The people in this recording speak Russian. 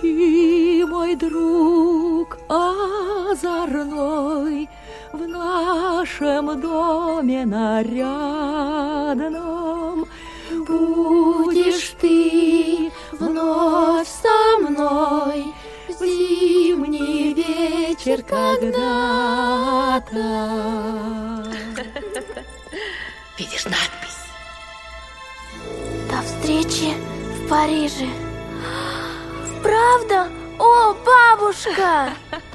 Ночи, мой друг озорной, в нашем доме нарядном будешь ты вновь со мной в зимний вечер когда-то. Видишь надпись? До встречи в Париже. Правда? О, бабушка!